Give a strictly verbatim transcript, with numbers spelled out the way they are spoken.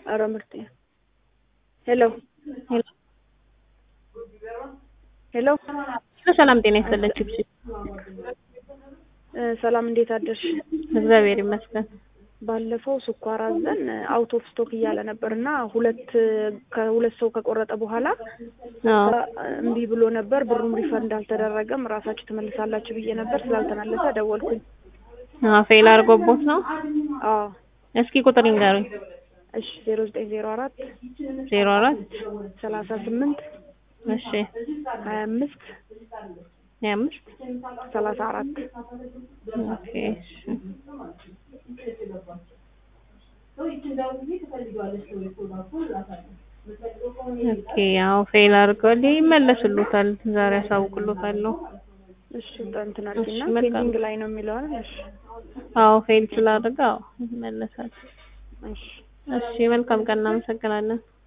ኧረ ምርጥ ሄሎ ሄሎ ሄሎ ሰላም ጤና ይስጥልኝ ቺፕስ ሰላም እንዴት አደርሽ? እግዚአብሔር ይመስገን። ባለፈው ስኳር አዘን አውት ኦፍ ስቶክ እያለ ነበርና ሁለት ከሁለት ሰው ከቆረጠ በኋላ አዎ እምቢ ብሎ ነበር። ብሩም ሪፈንድ አልተደረገም። ራሳችሁ ተመልሳላችሁ ብዬ ነበር ስላልተመለሰ ደወልኩኝ። አዎ ፌል አድርጎቦት ነው? አዎ እስኪ ቁጥር ይንገሩኝ። እሺ ዜሮ ዘጠኝ ዜሮ አራት ዜሮ አራት ሰላሳ ስምንት እሺ ሀያ አምስት ሀያ አምስት ሰላሳ አራት ኦኬ እሺ ኦኬ ያው ፌል አድርጓል ይመለስሉታል። ዛሬ አሳውቅሎታለሁ። እሺ እንትን አልኩና ፔንዲንግ ላይ ነው የሚለው አይደል? እሺ አዎ ፌል ስላደረገ አዎ ይመለሳል። እሺ እሺ መልካም ቀን እናመሰግናለን።